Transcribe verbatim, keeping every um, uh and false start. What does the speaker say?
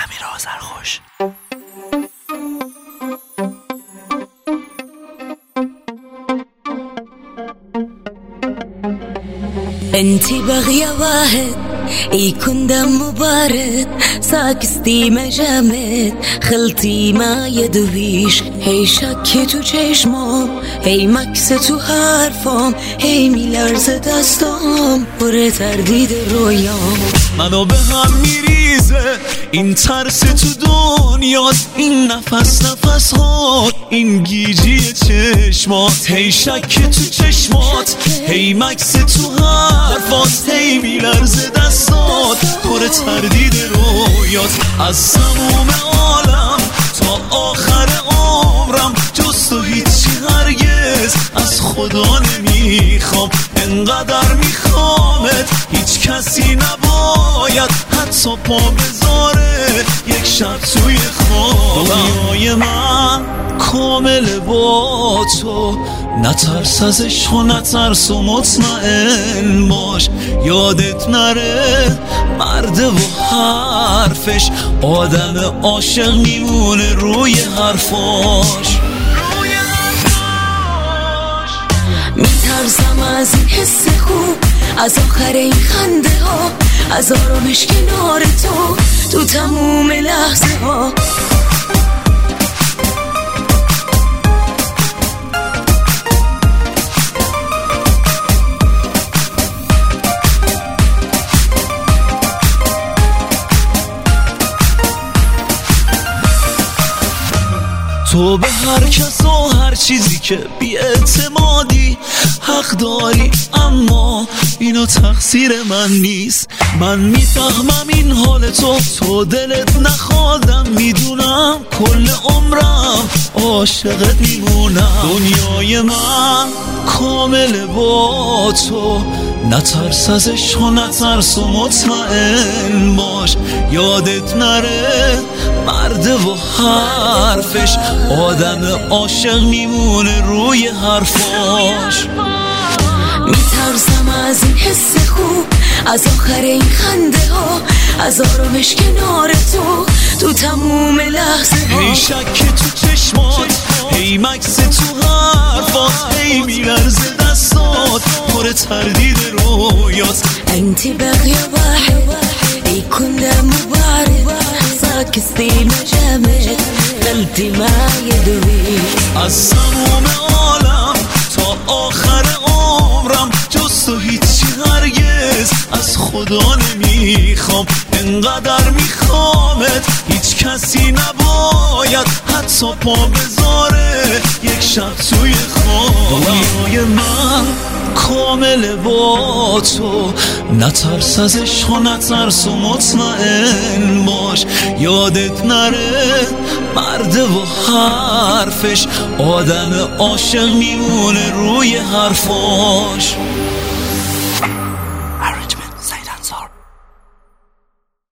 امیر آذرخوش. انتي بغية واحد يكون دمه بارد، ساكستي مجامد خلطي ما يدويش، هی شک تو چشمام، هی مکس تو حرفام، هی میلرز دستام پر تردید رویام. منو به هم میریزه این ترس تو دنیاست، این نفس نفس هات، این گیجی چشمات، هی شک تو چشمات، هی مکس تو حرفات، هی میلرز دستات پر تردید رویات. از سموم عالم تا آخر عمرم جز تو هیچی هرگز از خدا نمیخوام، انقدر میخوامت هیچ کسی نباید حتی پا بذاره یک شب توی خوابم. دنیای من کامل با تو، نترس از عشق و نترس و مطمئن باش، یادت نره مرد و حرفش، آدم عاشق میمونه روی حرفاش. میترسم از این حس خوب، از آخر این خنده ها، از آرامش کنار تو تو تموم لحظه ها. تو به هر کس و هر چیزی که بی اعتمادی حق داری، اما اینو تقصیر من نیست. من میفهمم این حال تو، تو دلت نخوادم، میدونم کل عمرم عاشقت میمونم. دنیای من کامل با تو، نترس از عشق و نترس و مطمئن باش، یادت نره مرد و حرفش، آدم عاشق میمونه روی حرفاش. میترسم از این حس خوب، از آخر این خنده ها، از آرامش کنار تو تو تموم لحظه ها. هی شک تو چشمات، هی مکس تو حرفات، هی میلرز دستات پر تردید رویات. انتي بغية واحد يكون دمه بارد، ساكستي مجامد قلبي ما يدوي. از سموم عالم تا آخر عمرم جز تو هیچی هرگز از خدا نمیخوام، انقدر میخوامت هیچ کسی نباید حتی پا بذاره یک شب توی خواب. دنیای من کامل با تو، نترس از عشق و نترس و مطمئن باش، یادت نره مرد و حرفش، آدم عاشق میمونه روی حرفاش.